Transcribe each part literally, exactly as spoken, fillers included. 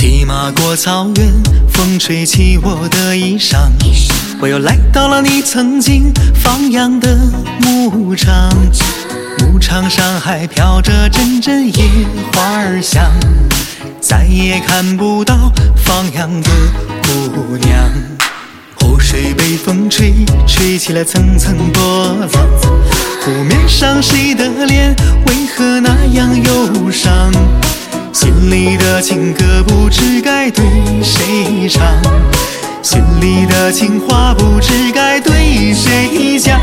骑马过草原，风吹起我的衣裳，我又来到了你曾经放羊的牧场。牧场上还飘着阵阵野花香，再也看不到放羊的姑娘。湖水被风吹，吹起了层层波浪，湖面上谁的脸为何那样忧伤？心里的情歌不知该对谁唱，心里的情话不知该对谁讲。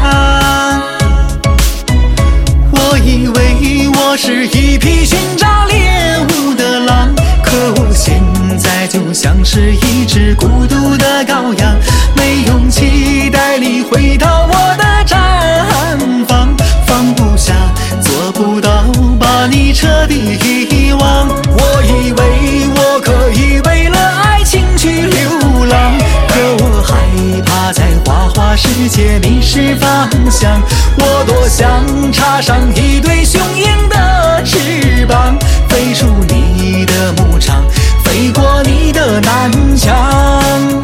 我以为我是一匹寻找猎物的狼，可我现在就像是一只孤独的羔羊，没勇气带你回到我的毡房，放不下，做不到把你彻底遗忘。我以为我可以为了爱情去流浪，可我害怕在花花世界迷失方向。我多想插上一对雄鹰的翅膀，飞出你的牧场，飞过你的南墙。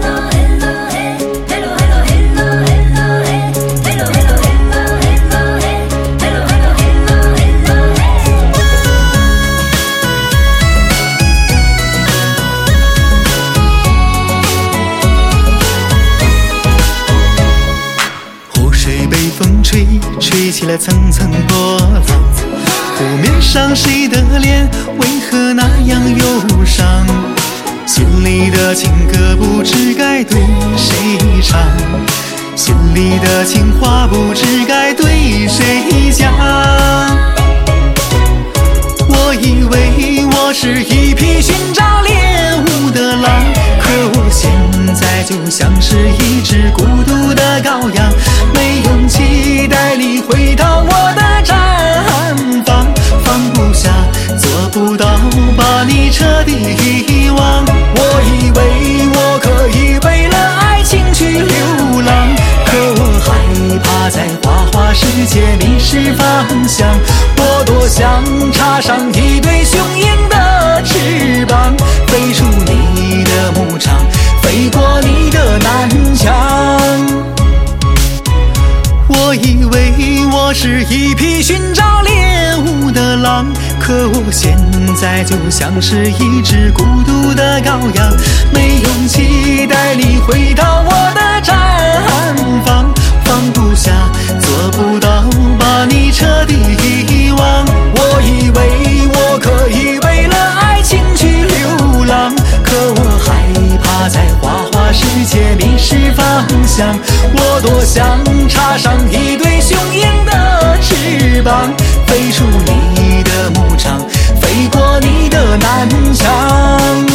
风吹，吹起了层层波浪，湖面上谁的脸为何那样忧伤？心里的情歌不知该对谁唱，心里的情话不知该对谁讲。我以为我是一匹寻找猎物的狼，可我现在就像是一只孤独的羔羊，没勇气带你回到我的毡房，放不下，做不到把你彻底遗忘。我以为我可以为了爱情去流浪，可我害怕在花花世界迷失方向。我多想插上一对雄鹰的翅膀，飞出你的牧场，飞过你的南墙。我以为我是一匹寻找猎物的狼，可我现在就像是一只孤独的羔羊，没勇气带你回到我的毡房，放不下，做不到把你彻底遗忘。我以为我可以为了爱情去流浪，可我害怕在花花世界迷失方向。我多想插上一对雄鹰的翅膀，飞出你的牧场，飞过你的南墙。